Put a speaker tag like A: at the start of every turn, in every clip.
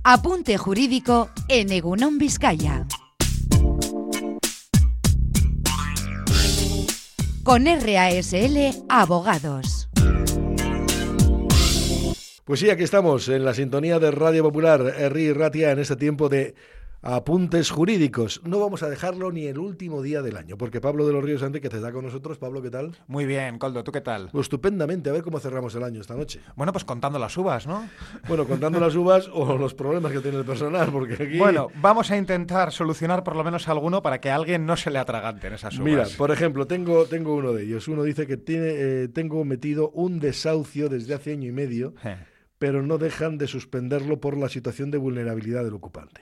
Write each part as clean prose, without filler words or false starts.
A: Apunte jurídico en Egunon Vizcaya. Con RASL Abogados.
B: Pues sí, aquí estamos en la sintonía de Radio Popular, Herri Ratia, en este tiempo de apuntes jurídicos. No vamos a dejarlo ni el último día del año, porque Pablo de los Ríos Enriquez está con nosotros. Pablo, ¿qué tal?
C: Muy bien, Coldo, ¿tú qué tal?
B: Pues estupendamente, a ver cómo cerramos el año esta noche.
C: Bueno, pues contando las uvas, ¿no?
B: Bueno, contando las uvas o los problemas que tiene el personal, porque aquí...
C: Bueno, vamos a intentar solucionar por lo menos alguno para que a alguien no se le atraganten esas uvas.
B: Mira, por ejemplo, tengo uno de ellos. Uno dice que tengo metido un desahucio desde hace año y medio, pero no dejan de suspenderlo por la situación de vulnerabilidad del ocupante.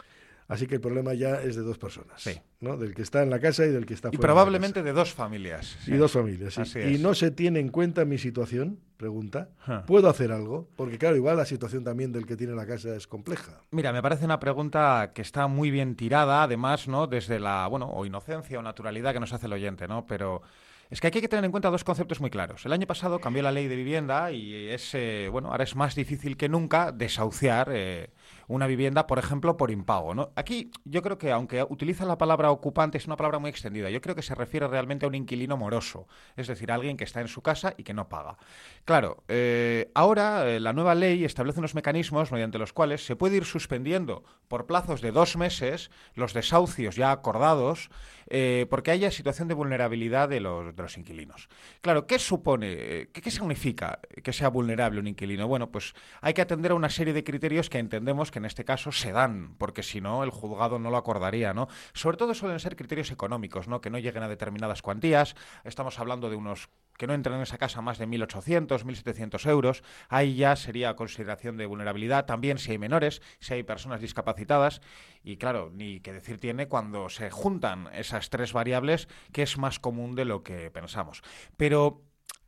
B: Así que el problema ya es de dos personas,
C: sí,
B: ¿no? Del que está en la casa y del que está fuera.
C: Y probablemente de dos familias.
B: Sí. Y dos familias, sí.
C: Así
B: Y
C: es.
B: no se tiene en cuenta mi situación, pregunta. ¿Puedo hacer algo? Porque claro, igual la situación también del que tiene la casa es compleja.
C: Mira, me parece una pregunta que está muy bien tirada, además, ¿no? Desde la, o inocencia o naturalidad que nos hace el oyente, ¿no? Pero... es que aquí hay que tener en cuenta dos conceptos muy claros. El año pasado cambió la ley de vivienda y ahora es más difícil que nunca desahuciar una vivienda, por ejemplo, por impago, ¿no? Aquí yo creo que, aunque utiliza la palabra ocupante, es una palabra muy extendida. Yo creo que se refiere realmente a un inquilino moroso, es decir, a alguien que está en su casa y que no paga. Claro, ahora la nueva ley establece unos mecanismos mediante los cuales se puede ir suspendiendo por plazos de 2 meses los desahucios ya acordados porque haya situación de vulnerabilidad de los inquilinos. Claro, ¿qué supone, qué significa que sea vulnerable un inquilino? Bueno, pues hay que atender a una serie de criterios que entendemos que en este caso se dan, porque si no, el juzgado no lo acordaría, ¿no? Sobre todo suelen ser criterios económicos, ¿no? Que no lleguen a determinadas cuantías. Estamos hablando de unos que no entren en esa casa más de 1.800, 1.700 euros. Ahí ya sería consideración de vulnerabilidad. También si hay menores, si hay personas discapacitadas. Y claro, ni que decir tiene cuando se juntan esas tres variables, que es más común de lo que pensamos. Pero...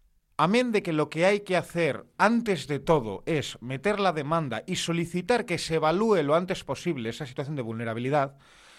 C: amén de que lo que hay que hacer antes de todo es meter la demanda y solicitar que se evalúe lo antes posible esa situación de vulnerabilidad,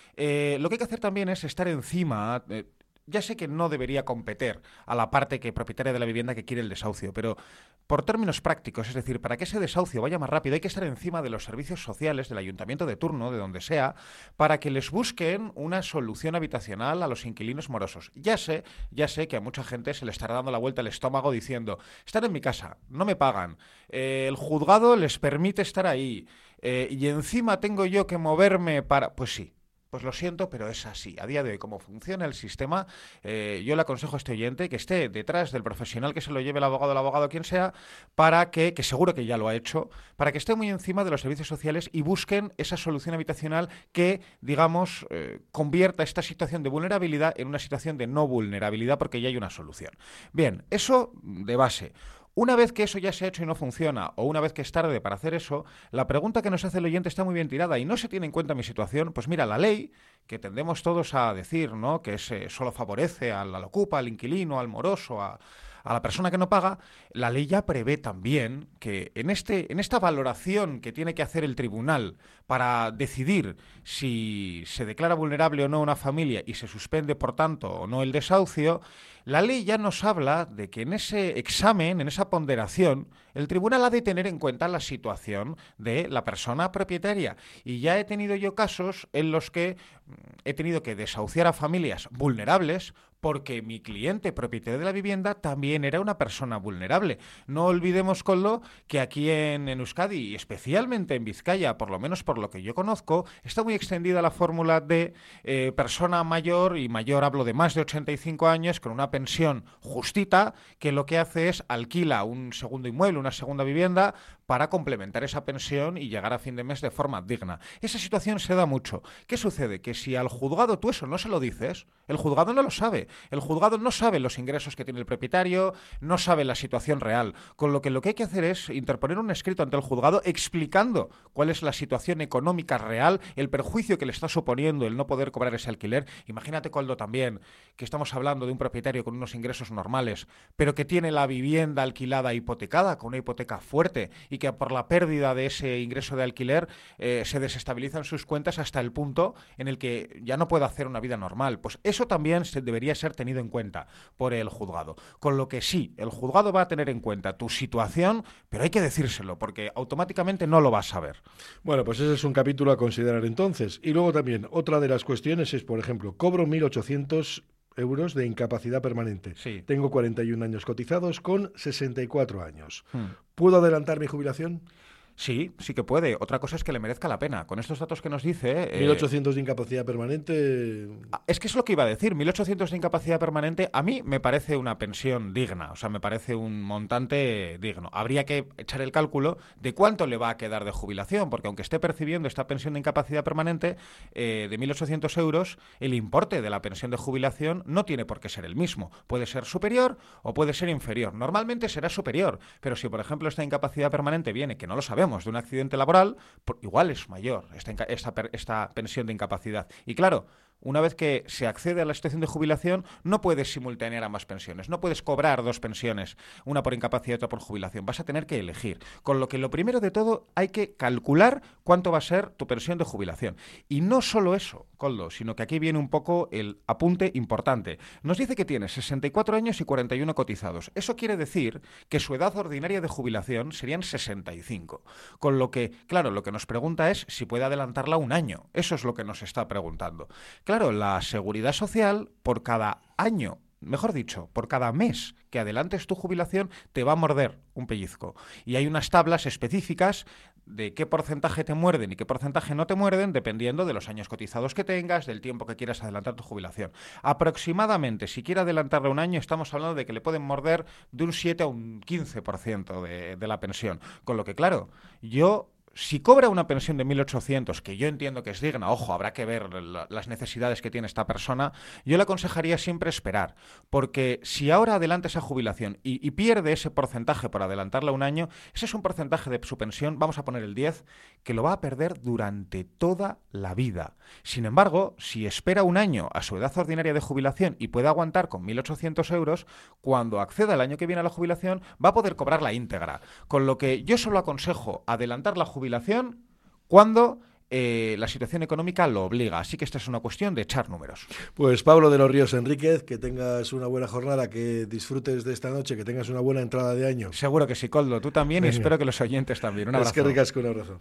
C: lo que hay que hacer también es estar encima... ya sé que no debería competir a la parte propietaria de la vivienda que quiere el desahucio, pero por términos prácticos, es decir, para que ese desahucio vaya más rápido, hay que estar encima de los servicios sociales del ayuntamiento de turno, de donde sea, para que les busquen una solución habitacional a los inquilinos morosos. Ya sé que a mucha gente se le estará dando la vuelta al estómago diciendo, están en mi casa, no me pagan, el juzgado les permite estar ahí, y encima tengo yo que moverme para... Pues sí. Pues lo siento, pero es así. A día de hoy, como funciona el sistema, yo le aconsejo a este oyente que esté detrás del profesional, que se lo lleve el abogado, quien sea, para que seguro que ya lo ha hecho, para que esté muy encima de los servicios sociales y busquen esa solución habitacional que, digamos, convierta esta situación de vulnerabilidad en una situación de no vulnerabilidad, porque ya hay una solución. Bien, eso de base. Una vez que eso ya se ha hecho y no funciona, o una vez que es tarde para hacer eso, la pregunta que nos hace el oyente está muy bien tirada y no se tiene en cuenta mi situación. Pues mira, la ley, que tendemos todos a decir, ¿no?, que solo favorece al ocupa, al inquilino, al moroso, a la persona que no paga, la ley ya prevé también que en esta valoración que tiene que hacer el tribunal para decidir si se declara vulnerable o no una familia y se suspende, por tanto, o no el desahucio, la ley ya nos habla de que en ese examen, en esa ponderación, el tribunal ha de tener en cuenta la situación de la persona propietaria. Y ya he tenido yo casos en los que he tenido que desahuciar a familias vulnerables porque mi cliente propietario de la vivienda también era una persona vulnerable. No olvidemos, Coldo, que aquí en Euskadi, y especialmente en Vizcaya, por lo menos por lo que yo conozco, está muy extendida la fórmula de persona mayor, y mayor hablo de más de 85 años, con una pensión justita, que lo que hace es alquila un segundo inmueble, una segunda vivienda, para complementar esa pensión y llegar a fin de mes de forma digna. Esa situación se da mucho. ¿Qué sucede? Que si al juzgado tú eso no se lo dices, el juzgado no lo sabe. El juzgado no sabe los ingresos que tiene el propietario, no sabe la situación real, con lo que hay que hacer es interponer un escrito ante el juzgado explicando cuál es la situación económica real, el perjuicio que le está suponiendo el no poder cobrar ese alquiler. Imagínate, Coldo, también, que estamos hablando de un propietario con unos ingresos normales, pero que tiene la vivienda alquilada hipotecada, con una hipoteca fuerte, y que por la pérdida de ese ingreso de alquiler se desestabilizan sus cuentas hasta el punto en el que ya no puede hacer una vida normal. Pues eso también debería ser tenido en cuenta por el juzgado. Con lo que sí, el juzgado va a tener en cuenta tu situación, pero hay que decírselo, porque automáticamente no lo vas a ver.
B: Bueno, pues ese es un capítulo a considerar entonces. Y luego también, otra de las cuestiones es, por ejemplo, cobro 1.800 euros de incapacidad permanente.
C: Sí.
B: Tengo 41 años cotizados con 64 años. ¿Puedo adelantar mi jubilación?
C: Sí, sí que puede. Otra cosa es que le merezca la pena. Con estos datos que nos dice...
B: 1.800 de incapacidad permanente...
C: Es que es lo que iba a decir. 1.800 de incapacidad permanente a mí me parece una pensión digna. O sea, me parece un montante digno. Habría que echar el cálculo de cuánto le va a quedar de jubilación, porque aunque esté percibiendo esta pensión de incapacidad permanente de 1.800 euros, el importe de la pensión de jubilación no tiene por qué ser el mismo. Puede ser superior o puede ser inferior. Normalmente será superior, pero si, por ejemplo, esta incapacidad permanente viene, que no lo sabemos, de un accidente laboral, igual es mayor esta pensión de incapacidad. Y claro, una vez que se accede a la situación de jubilación, no puedes simultanear ambas pensiones, no puedes cobrar dos pensiones, una por incapacidad y otra por jubilación, vas a tener que elegir. Con lo que lo primero de todo hay que calcular cuánto va a ser tu pensión de jubilación. Y no solo eso, Koldo, sino que aquí viene un poco el apunte importante. Nos dice que tiene 64 años y 41 cotizados. Eso quiere decir que su edad ordinaria de jubilación serían 65. Con lo que, claro, lo que nos pregunta es si puede adelantarla un año. Eso es lo que nos está preguntando. Claro, la Seguridad Social, por cada año, mejor dicho, por cada mes que adelantes tu jubilación, te va a morder un pellizco. Y hay unas tablas específicas de qué porcentaje te muerden y qué porcentaje no te muerden, dependiendo de los años cotizados que tengas, del tiempo que quieras adelantar tu jubilación. Aproximadamente, si quiere adelantarle un año, estamos hablando de que le pueden morder de un 7 a un 15% de la pensión. Con lo que, claro, si cobra una pensión de 1.800, que yo entiendo que es digna, ojo, habrá que ver las necesidades que tiene esta persona, yo le aconsejaría siempre esperar, porque si ahora adelanta esa jubilación y pierde ese porcentaje por adelantarla un año, ese es un porcentaje de su pensión, vamos a poner el 10, que lo va a perder durante toda la vida. Sin embargo, si espera un año a su edad ordinaria de jubilación y puede aguantar con 1.800 euros, cuando acceda el año que viene a la jubilación, va a poder cobrar la íntegra. Con lo que yo solo aconsejo adelantar la jubilación cuando la situación económica lo obliga. Así que esta es una cuestión de echar números.
B: Pues Pablo de los Ríos Enríquez, que tengas una buena jornada, que disfrutes de esta noche, que tengas una buena entrada de año.
C: Seguro que sí, Koldo. Tú también. Venga. Y espero que los oyentes también. Un abrazo.
B: Es que ricasco, un abrazo.